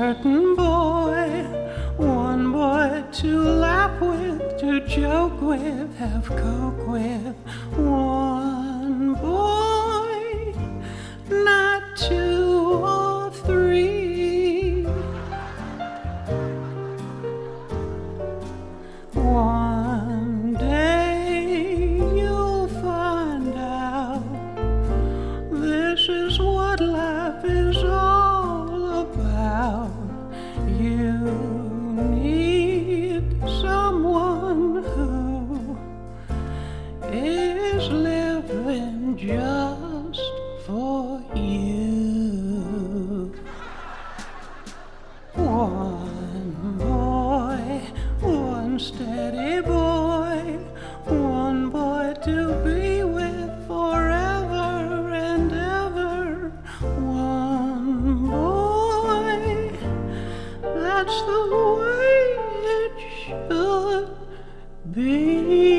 certain boy, one boy to laugh with, to joke with, have coke with. One boy, not two or three. One day you'll find out this is what life is all about. You need someone who is living just for you. One boy, one steady boy, one boy to be with forever and ever. One boy, that's the way it should be.